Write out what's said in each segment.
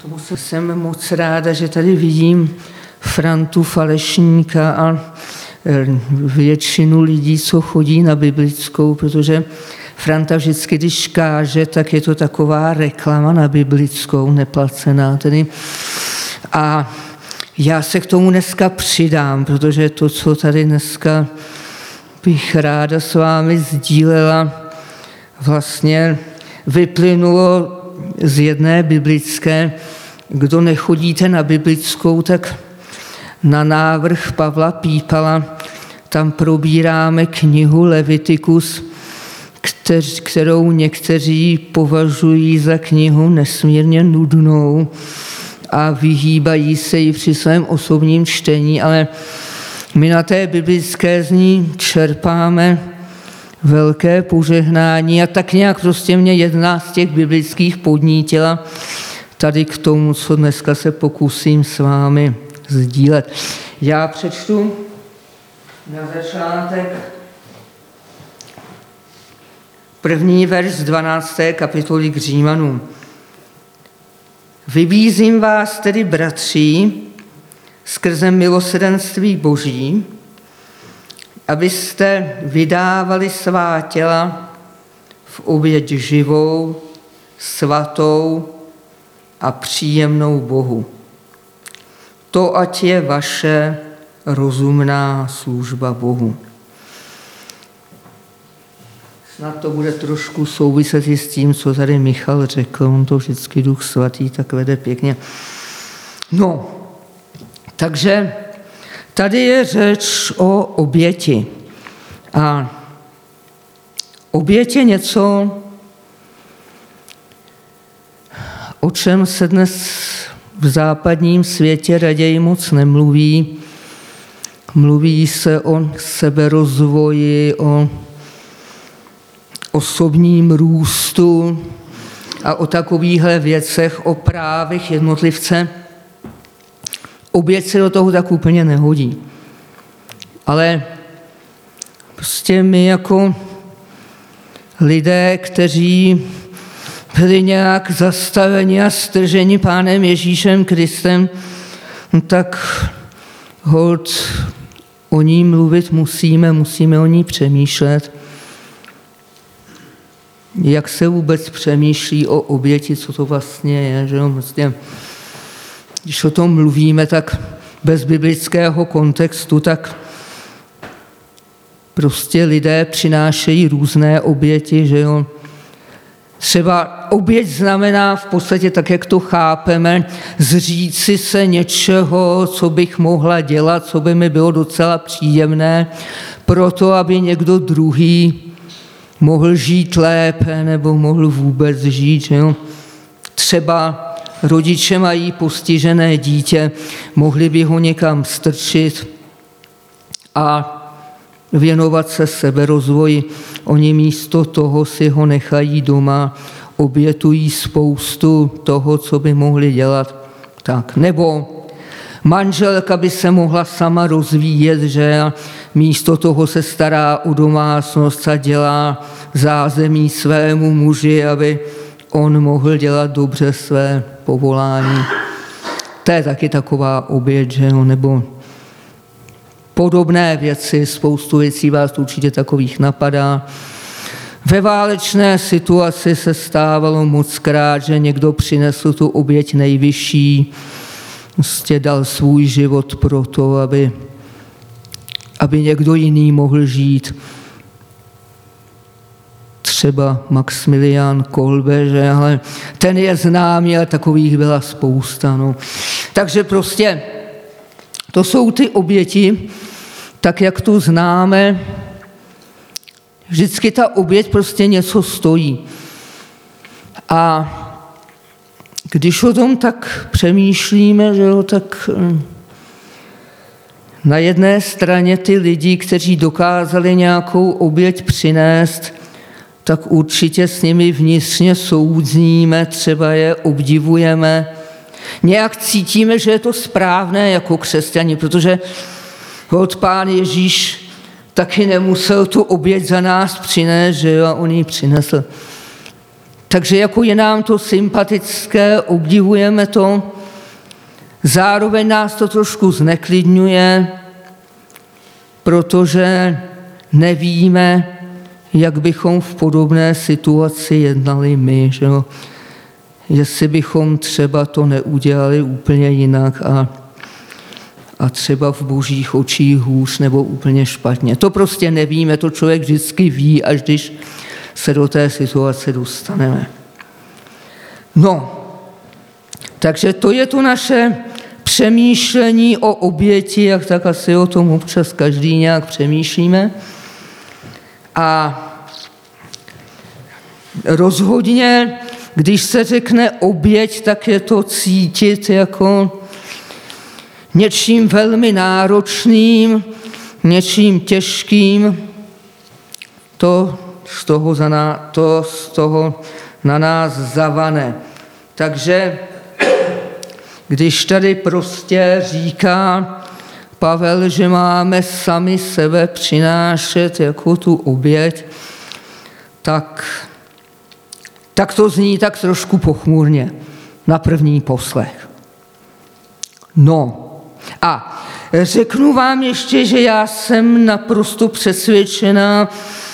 tomu jsem moc ráda, že tady vidím Frantu Falešníka a většinu lidí, co chodí na biblickou, protože Franta vždycky, když káže, tak je to taková reklama na biblickou, neplacená tedy. A já se k tomu dneska přidám, protože to, co tady dneska bych ráda s vámi sdílela, vlastně vyplynulo z jedné biblické. Kdo nechodíte na biblickou, tak na návrh Pavla Pípala tam probíráme knihu Levitikus, kterou někteří považují za knihu nesmírně nudnou a vyhýbají se jí při svém osobním čtení, ale my na té biblické z ní čerpáme velké požehnání a tak nějak prostě mě jedna z těch biblických podnítila tady k tomu, co dneska se pokusím s vámi sdílet. Já přečtu na začátek první verš z 12. kapitoly k Římanům. Vybízím vás tedy, bratři, skrze milosrdenství Boží, abyste vydávali svá těla v oběť živou, svatou a příjemnou Bohu. To ať je vaše rozumná služba Bohu. Snad to bude trošku souviset i s tím, co tady Michal řekl, on to vždycky Duch Svatý tak vede pěkně. No, takže tady je řeč o oběti. A oběť je něco, o čem se dnes v západním světě raději moc nemluví. Mluví se o seberozvoji, o osobním růstu a o takovýchhle věcech, o právech jednotlivce. Oběť se do toho tak úplně nehodí. Ale prostě my jako lidé, kteří byli nějak zastaveni a strženi Pánem Ježíšem Kristem, tak holt o ní mluvit musíme o ní přemýšlet. Jak se vůbec přemýšlí o oběti, co to vlastně je, že jo? Vlastně, když o tom mluvíme, tak bez biblického kontextu, tak prostě lidé přinášejí různé oběti, že jo. Třeba oběť znamená v podstatě tak, jak to chápeme, zříci se něčeho, co bych mohla dělat, co by mi bylo docela příjemné, proto, aby někdo druhý mohl žít lépe nebo mohl vůbec žít. Že jo. Třeba rodiče mají postižené dítě, mohli by ho někam strčit a věnovat se seberozvoji. Oni místo toho si ho nechají doma, obětují spoustu toho, co by mohli dělat. Tak. Nebo manželka by se mohla sama rozvíjet, že a místo toho se stará o domácnost a dělá zázemí svému muži, aby on mohl dělat dobře své povolání. To je taky taková oběť, že jo? Nebo podobné věci, spoustu věcí vás určitě takových napadá. Ve válečné situaci se stávalo mockrát, že někdo přinesl tu oběť nejvyšší, prostě dal svůj život pro to, aby někdo jiný mohl žít. Třeba Maximilián Kolbe, že? Ale ten je známý, ale takových byla spousta. No. Takže prostě to jsou ty oběti, tak jak tu známe, vždycky ta oběť prostě něco stojí. A když o tom tak přemýšlíme, že jo, tak na jedné straně ty lidi, kteří dokázali nějakou oběť přinést, tak určitě s nimi vnitřně souzníme, třeba je obdivujeme. Nějak cítíme, že je to správné jako křesťani, protože Pán Ježíš taky nemusel tu oběť za nás přinést, že jo, a on ji přinesl. Takže jako je nám to sympatické, obdivujeme to, zároveň nás to trošku zneklidňuje, protože nevíme, jak bychom v podobné situaci jednali my, že jo? Jestli bychom třeba to neudělali úplně jinak a třeba v božích očích hůř nebo úplně špatně. To prostě nevíme, to člověk vždycky ví, až když se do té situace dostaneme. No, takže to je to naše přemýšlení o oběti, jak tak asi o tom občas každý nějak přemýšlíme. A rozhodně, když se řekne oběť, tak je to cítit jako něčím velmi náročným, něčím těžkým. To z toho na nás zavane. Takže když tady prostě říká Pavel, že máme sami sebe přinášet jako tu oběť, tak to zní tak trošku pochmurně na první poslech. No a řeknu vám ještě, že já jsem naprosto přesvědčená,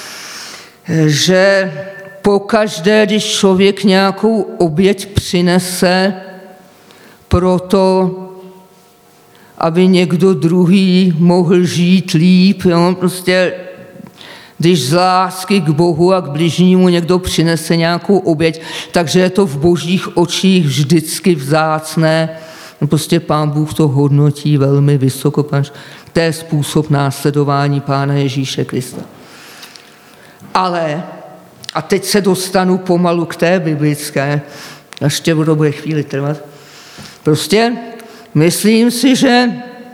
že pokaždé, když člověk nějakou oběť přinese proto, aby někdo druhý mohl žít líp, jo? Prostě když z lásky k Bohu a k bližnímu někdo přinese nějakou oběť, takže je to v božích očích vždycky vzácné. Prostě Pán Bůh to hodnotí velmi vysoko. To je způsob následování Pána Ježíše Krista. Ale, a teď se dostanu pomalu k té biblické, ještě to bude chvíli trvat, prostě myslím si, že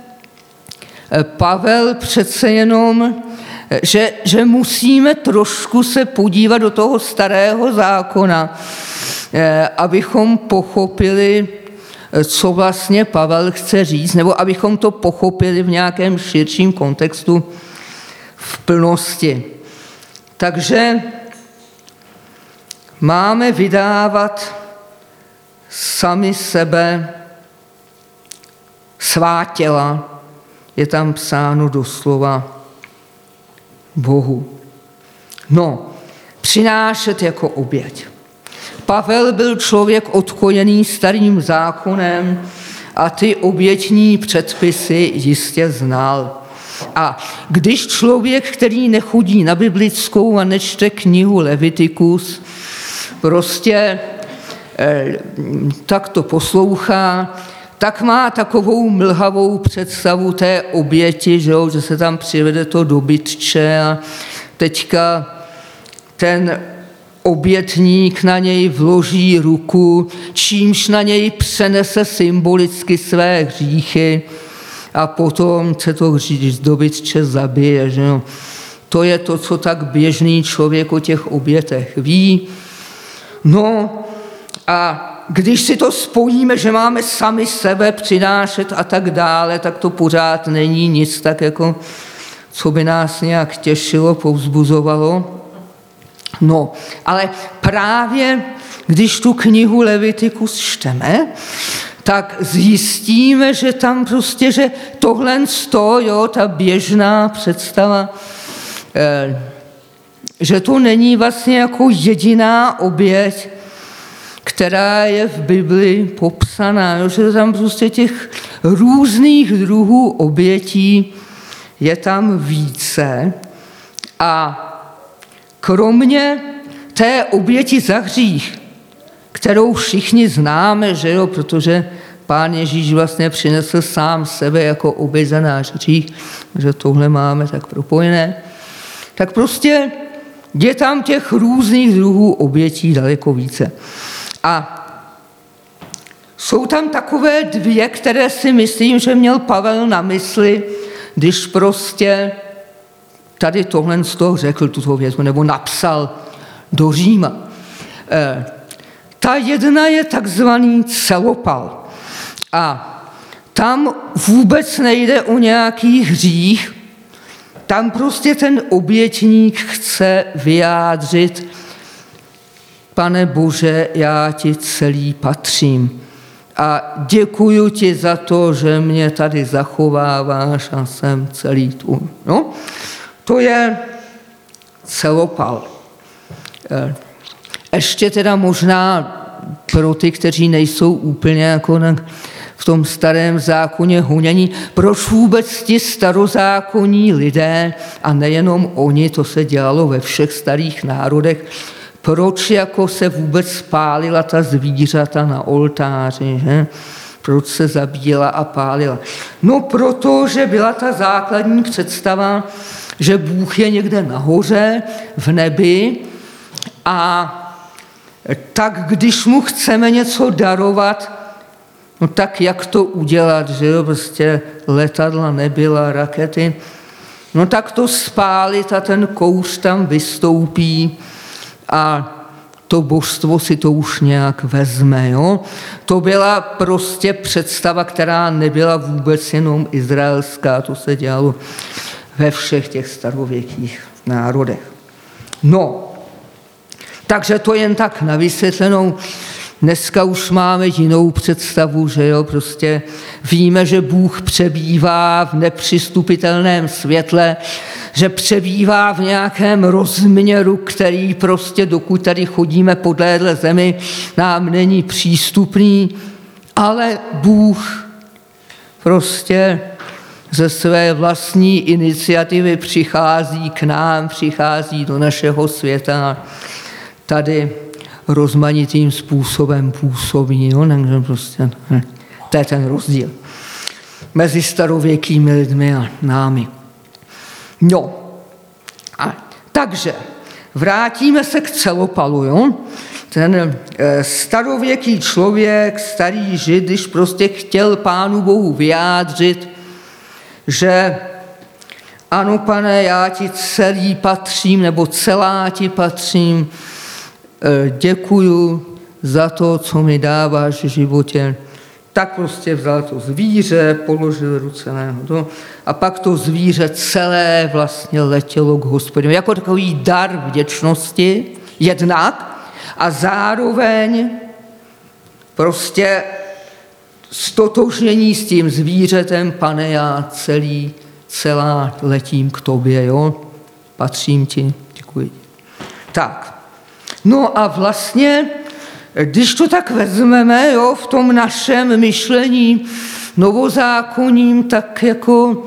Pavel přece jenom, že musíme trošku se podívat do toho starého zákona, abychom pochopili, co vlastně Pavel chce říct, nebo abychom to pochopili v nějakém širším kontextu v plnosti. Takže máme vydávat sami sebe, svá těla, je tam psáno doslova Bohu. No, přinášet jako oběť. Pavel byl člověk odkojený starým zákonem a ty obětní předpisy jistě znal. A když člověk, který nechodí na biblickou a nečte knihu Levitikus, prostě tak to poslouchá, tak má takovou mlhavou představu té oběti, že se tam přivede to dobytče a teďka ten obětník na něj vloží ruku, čímž na něj přenese symbolicky své hříchy a potom se to dobytče zabije. Že jo. To je to, co tak běžný člověk o těch obětech ví. No a když si to spojíme, že máme sami sebe přinášet a tak dále, tak to pořád není nic tak jako, co by nás nějak těšilo, povzbuzovalo. No, ale právě když tu knihu Levitikus čteme, tak zjistíme, že tam prostě, že tohle ta běžná představa, že to není vlastně jako jediná oběť, která je v Bibli popsaná, že tam prostě těch různých druhů obětí je tam více a kromě té oběti za hřích, kterou všichni známe, že jo, protože Pán Ježíš vlastně přinesl sám sebe jako oběť za náš hřích, že tohle máme tak propojené, tak prostě je tam těch různých druhů obětí daleko více. A jsou tam takové dvě, které si myslím, že měl Pavel na mysli, když prostě tady tohle z toho řekl tuto věc, nebo napsal do Říma. Ta jedna je takzvaný celopal. A tam vůbec nejde o nějaký hřích, tam prostě ten obětník chce vyjádřit Pane Bože, já ti celý patřím. A děkuju ti za to, že mě tady zachováváš a jsem celý tvůj. No, to je celopal. Ještě teda možná pro ty, kteří nejsou úplně jako v tom starém zákoně honění, proč vůbec ti starozákonní lidé, a nejenom oni, to se dělalo ve všech starých národech, proč jako se vůbec spálila ta zvířata na oltáři, že? Proč se zabíjela a pálila? No protože byla ta základní představa, že Bůh je někde nahoře v nebi a tak když mu chceme něco darovat, no tak jak to udělat, že jo, prostě letadla nebyla, rakety, no tak to spálit a ten kouř tam vystoupí a to božstvo si to už nějak vezme, jo. To byla prostě představa, která nebyla vůbec jenom izraelská, to se dělalo ve všech těch starověkých národech. No, takže to jen tak na vysvětlenou. Dneska už máme jinou představu, že jo, prostě víme, že Bůh přebývá v nepřistupitelném světle, že přebývá v nějakém rozměru, který prostě, dokud tady chodíme po téhle zemi, nám není přístupný, ale Bůh prostě ze své vlastní iniciativy přichází k nám, přichází do našeho světa, tady rozmanitým způsobem působí. Jo? Takže prostě, to je ten rozdíl mezi starověkými lidmi a námi. No, takže vrátíme se k celopalu. Jo? Ten starověký člověk, starý Žid, když prostě chtěl Pánu Bohu vyjádřit, že ano, Pane, já ti celý patřím, nebo celá ti patřím, děkuju za to, co mi dáváš v životě, tak prostě vzal to zvíře, položil ruce na jeho a pak to zvíře celé vlastně letělo k Hospodinu. Jako takový dar vděčnosti jednak a zároveň prostě stotožnění s tím zvířetem, Pane, já celá letím k tobě, jo? Patřím ti, děkuji. Tak, no a vlastně, když to tak vezmeme, jo, v tom našem myšlení novozákonním, tak jako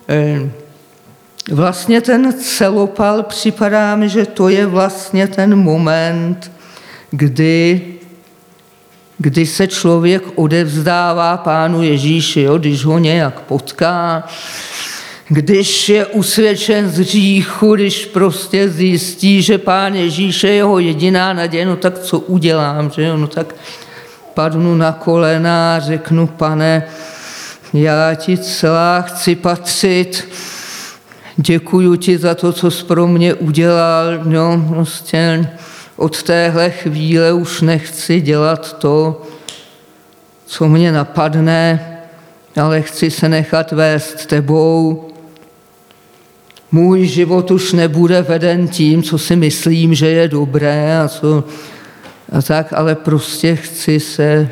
vlastně ten celopal připadá mi, že to je vlastně ten moment, kdy se člověk odevzdává Pánu Ježíši, jo, když ho nějak potká, když je usvědčen z hříchu, když prostě zjistí, že Pán Ježíš je jeho jediná naděje, no tak co udělám, že jo, no tak padnu na kolena a řeknu, Pane, já ti celá chci patřit, děkuju ti za to, co jsi pro mě udělal, no prostě od téhle chvíle už nechci dělat to, co mě napadne, ale chci se nechat vést tebou. Můj život už nebude veden tím, co si myslím, že je dobré a tak, ale prostě chci se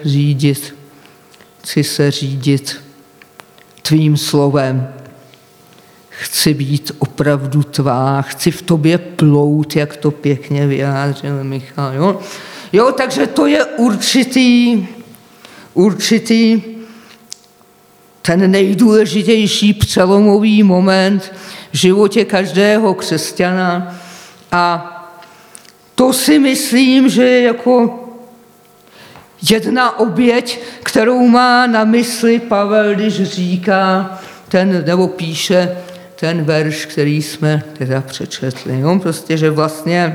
řídit tvým slovem. Chci být opravdu tvá, chci v tobě plout, jak to pěkně vyjádřil Michal. Jo, takže to je určitý ten nejdůležitější přelomový moment v životě každého křesťana a to si myslím, že je jako jedna oběť, kterou má na mysli Pavel, když říká nebo píše ten verš, který jsme teda přečetli. Jo? Prostě, že vlastně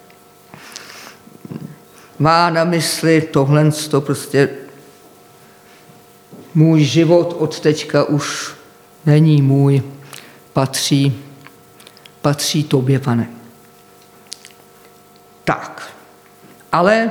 má na mysli tohle, prostě můj život od teďka už není můj, patří tobě, Pane. Tak, ale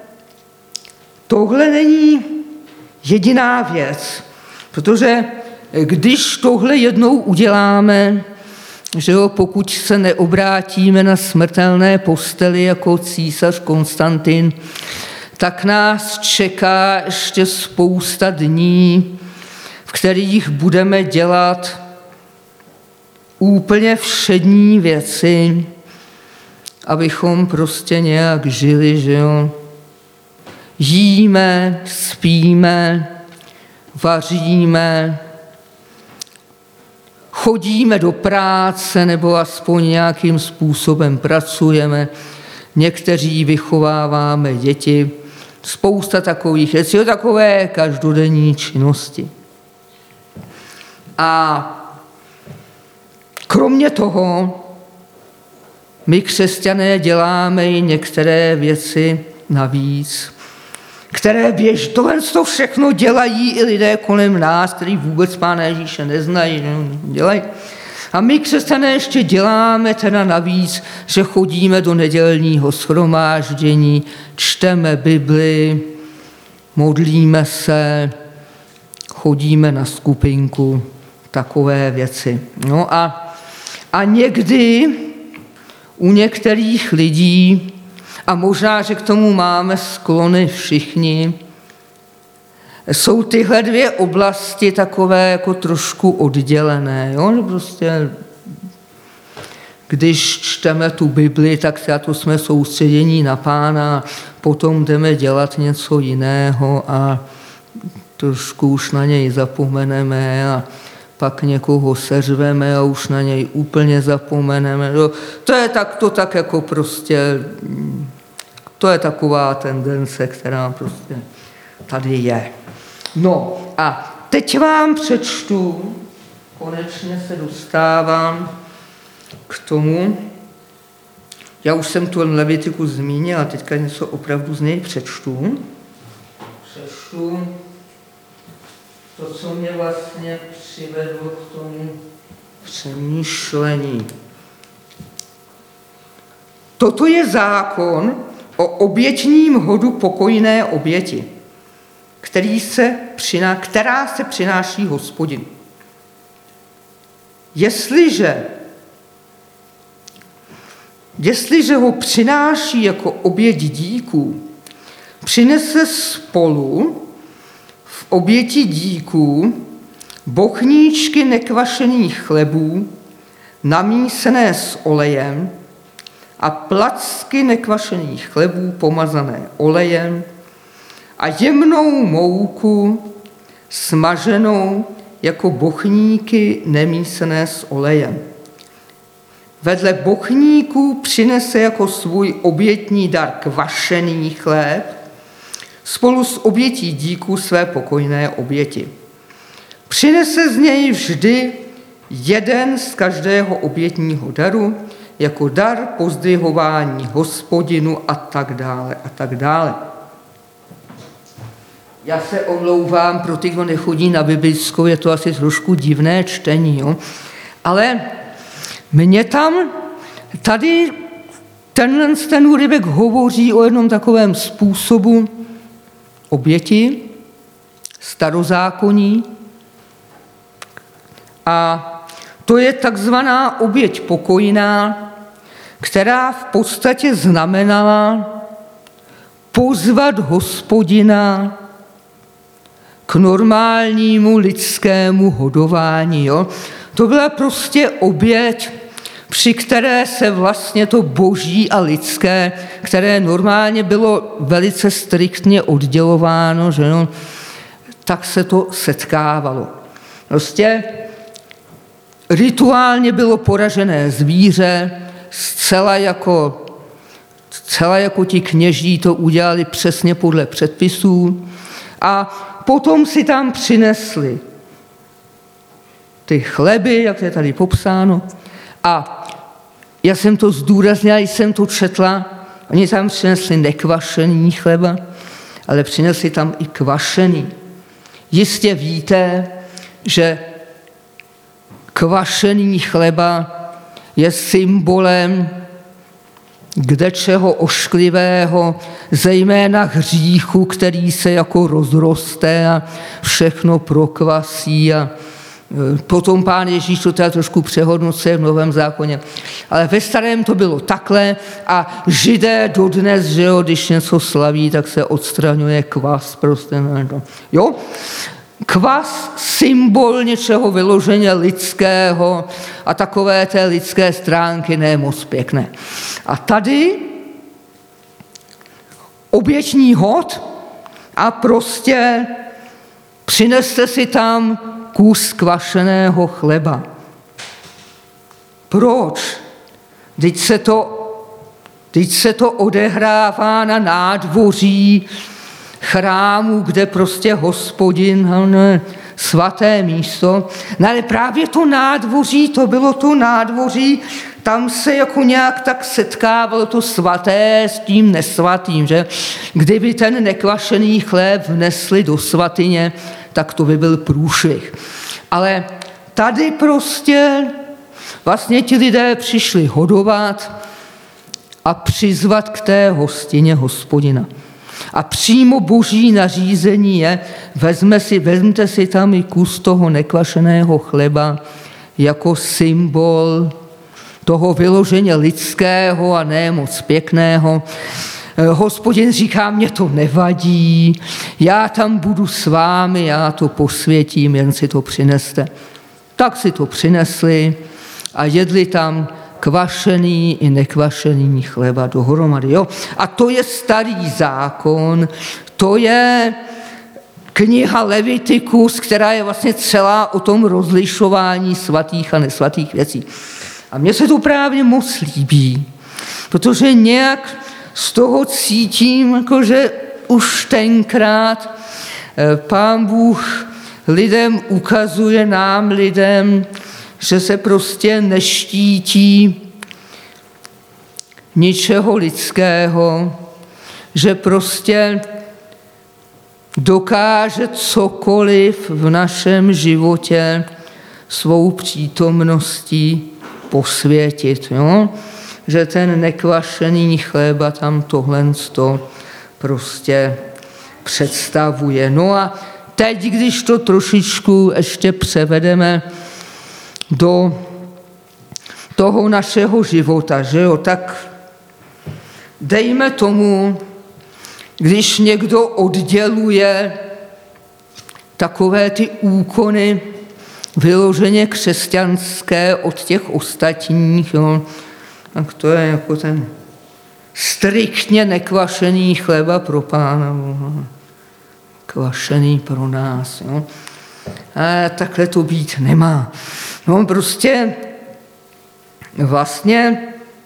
tohle není jediná věc, protože když tohle jednou uděláme že jo, pokud se neobrátíme na smrtelné posteli jako císař Konstantin, tak nás čeká ještě spousta dní, v kterých budeme dělat úplně všední věci, abychom prostě nějak žili, že jo. Jíme, spíme, vaříme, chodíme do práce nebo aspoň nějakým způsobem pracujeme, někteří vychováváme děti, spousta takových věcí, takové každodenní činnosti. A kromě toho my křesťané děláme i některé věci navíc, které to všechno dělají i lidé kolem nás, kteří vůbec Pána Ježíše neznají, dělají. A my křesťané ještě děláme teda navíc, že chodíme do nedělního shromáždění, čteme Bibli, modlíme se, chodíme na skupinku, takové věci. No a někdy u některých lidí, a možná, že k tomu máme sklony všichni, jsou tyhle dvě oblasti takové jako trošku oddělené. Jo? Prostě, když čteme tu Bibli, tak to jsme soustředění na Pána, potom jdeme dělat něco jiného a trošku už na něj zapomeneme a pak někoho seřveme a už na něj úplně zapomeneme. To tak jako prostě, to je taková tendence, která prostě tady je. No a teď vám přečtu, konečně se dostávám k tomu, já už jsem tu Levitiku zmínil a teďka něco opravdu z něj přečtu. Přečtu to, co mě vlastně přivedlo k tomu přemýšlení. Toto je zákon o obětním hodu pokojné oběti, která se přináší Hospodinu. Jestliže ho přináší jako oběť díků, přinese spolu v oběti díků bochníčky nekvašených chlebů, namísené s olejem, a placky nekvašených chlebů pomazané olejem a jemnou mouku smaženou jako bochníky nemísené s olejem. Vedle bochníků přinese jako svůj obětní dar kvašený chléb spolu s obětí díků své pokojné oběti. Přinese z něj vždy jeden z každého obětního daru jako dar pozdvihování Hospodinu a tak dále a tak dále. Já se omlouvám pro ty, kdo nechodí na biblickou, je to asi trošku divné čtení, jo? Ale mě tam tady ten úryvek hovoří o jednom takovém způsobu oběti, starozákonní, a to je takzvaná oběť pokojná, která v podstatě znamenala pozvat Hospodina k normálnímu lidskému hodování. Jo? To byla prostě oběť, při které se vlastně to boží a lidské, které normálně bylo velice striktně oddělováno, že no, tak se to setkávalo. Prostě rituálně bylo poražené zvíře, zcela jako ti kněží to udělali přesně podle předpisů, a potom si tam přinesli ty chleby, jak je tady popsáno, a já jsem to zdůraznila, jsem to četla, oni tam přinesli nekvašený chleba, ale přinesli tam i kvašený. Jistě víte, že kvašený chleba je symbolem kdečeho ošklivého, zejména hříchu, který se jako rozroste a všechno prokvasí a Potom Pán Ježíš to teda trošku přehodnocuje v Novém zákoně. Ale ve Starém to bylo takhle a Židé dodnes, že jo, když něco slaví, tak se odstraňuje kvas prostě. Jo? Kvas, symbol něčeho vyloženě lidského a takové té lidské stránky ne moc pěkné. A tady obětní hod a prostě přineste si tam kus kvašeného chleba. Proč? Teď se to odehrává na nádvoří chrámu, kde prostě Hospodin, svaté místo. No ale právě to nádvoří, to bylo to nádvoří, tam se jako nějak tak setkávalo to svaté s tím nesvatým, že? Kdyby ten nekvašený chléb vnesli do svatyně, tak to by byl průšvih. Ale tady prostě vlastně ti lidé přišli hodovat a přizvat k té hostině Hospodina. A přímo boží nařízení je, vezmte si tam i kus toho nekvašeného chleba jako symbol toho vyloženě lidského a ne moc pěkného. Hospodin říká, mě to nevadí, já tam budu s vámi, já to posvětím, jen si to přineste. Tak si to přinesli a jedli tam kvašený i nekvašený chleba dohromady. Jo? A to je starý zákon, to je kniha Levitikus, která je vlastně celá o tom rozlišování svatých a nesvatých věcí. A mně se to právě moc líbí, protože nějak z toho cítím, jakože už tenkrát Pán Bůh lidem ukazuje, nám lidem, že se prostě neštítí ničeho lidského, že prostě dokáže cokoliv v našem životě svou přítomností posvětit. Jo? Že ten nekvašený chleba tam tohle prostě představuje. No a teď, když to trošičku ještě převedeme do toho našeho života, že jo, tak dejme tomu, když někdo odděluje takové ty úkony vyloženě křesťanské od těch ostatních, jo, tak to je jako ten striktně nekvašený chleba pro Pána Boha, kvašený pro nás. Jo. A takhle to být nemá. No prostě vlastně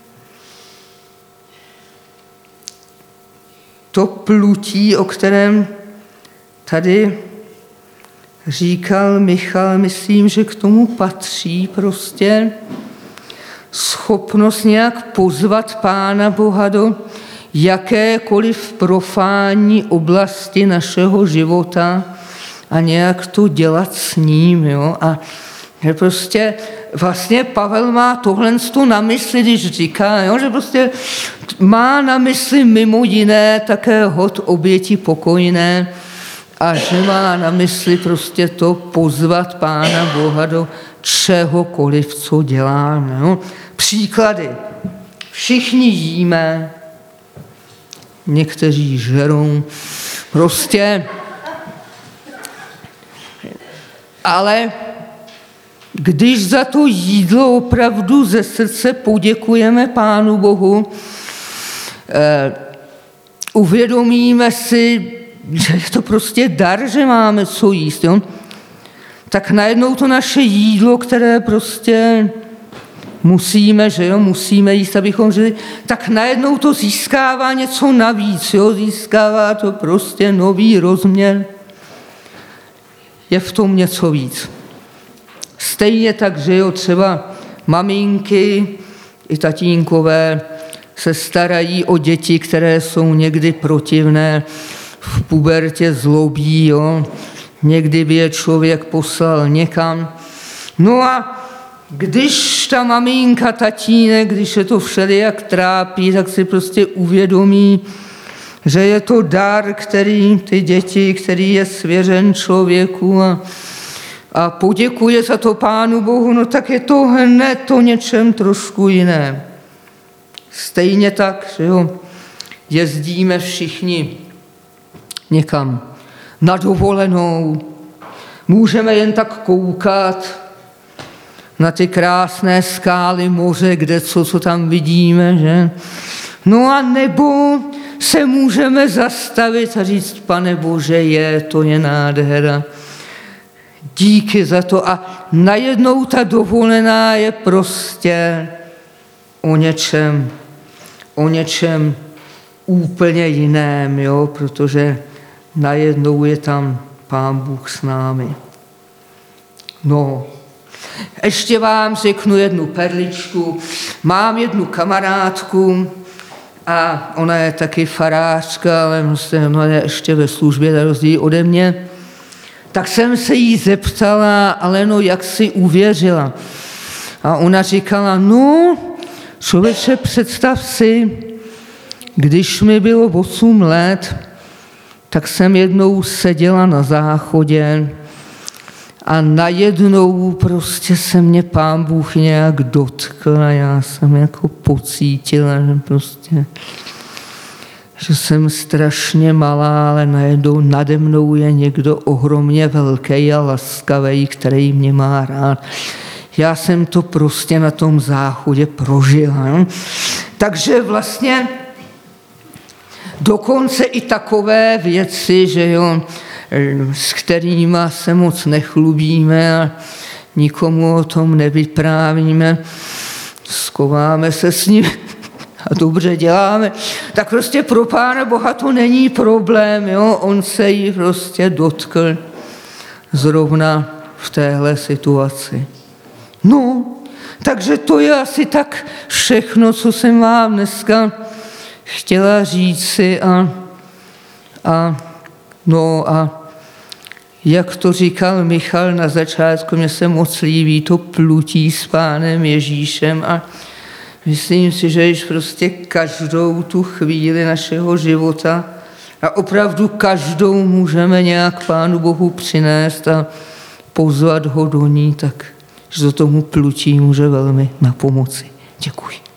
to plutí, o kterém tady říkal Michal, myslím, že k tomu patří prostě schopnost nějak pozvat Pána Boha do jakékoliv profánní oblasti našeho života a nějak to dělat s ním. Jo? A že prostě vlastně Pavel má tohle na mysli, když říká, jo? Že prostě má na mysli mimo jiné také hod oběti pokojné a že má na mysli prostě to pozvat Pána Boha do čehokoliv, co děláme. Jo? Příklady. Všichni jíme, někteří žerou, prostě, ale když za to jídlo opravdu ze srdce poděkujeme Pánu Bohu, uvědomíme si, že je to prostě dar, že máme co jíst, jo? Tak najednou to naše jídlo, které prostě musíme, že jo, musíme jíst, abychom žili, tak najednou to získává něco navíc, jo? Získává to prostě nový rozměr. Je v tom něco víc. Stejně tak, že jo, třeba maminky i tatínkové se starají o děti, které jsou někdy protivné, v pubertě zlobí, jo. Někdy by je člověk poslal někam. No a když ta maminka, tatínek, když je to všelijak trápí, tak si prostě uvědomí, že je to dar, který ty děti, který je svěřen člověku a a poděkuje za to Pánu Bohu, no tak je to hned o něčem trošku jiném. Stejně tak, že jo, jezdíme všichni někam na dovolenou, můžeme jen tak koukat na ty krásné skály, moře, kde co tam vidíme, že? No a nebo se můžeme zastavit a říct, Pane Bože, to je nádhera. Díky za to. A najednou ta dovolená je prostě o něčem úplně jiném, jo? Protože najednou je tam Pán Bůh s námi. No, ještě vám řeknu jednu perličku. Mám jednu kamarádku a ona je taky farářka, ale ona je ještě ve službě, na rozdíl ode mě. Tak jsem se jí zeptala, ale no, jak si uvěřila. A ona říkala, no, člověče, představ si, když mi bylo 8 let, tak jsem jednou seděla na záchodě a najednou prostě se mě Pán Bůh nějak dotkl a já jsem jako pocítila, že jsem strašně malá, ale najednou nade mnou je někdo ohromně velký a laskavý, který mě má rád. Já jsem to prostě na tom záchodě prožila. No? Takže vlastně dokonce i takové věci, že jo, s kterými se moc nechlubíme a nikomu o tom nevyprávíme, skováme se s ním a dobře děláme, tak prostě pro Pána Boha to není problém, jo? On se jí prostě dotkl zrovna v téhle situaci. No, takže to je asi tak všechno, co jsem vám dneska chtěla říci a jak to říkal Michal na začátku, mně se moc líbí to plutí s Pánem Ježíšem a myslím si, že již prostě každou tu chvíli našeho života a opravdu každou můžeme nějak Pánu Bohu přinést a pozvat ho do ní, tak že to tomu plutí může velmi napomoci. Děkuji.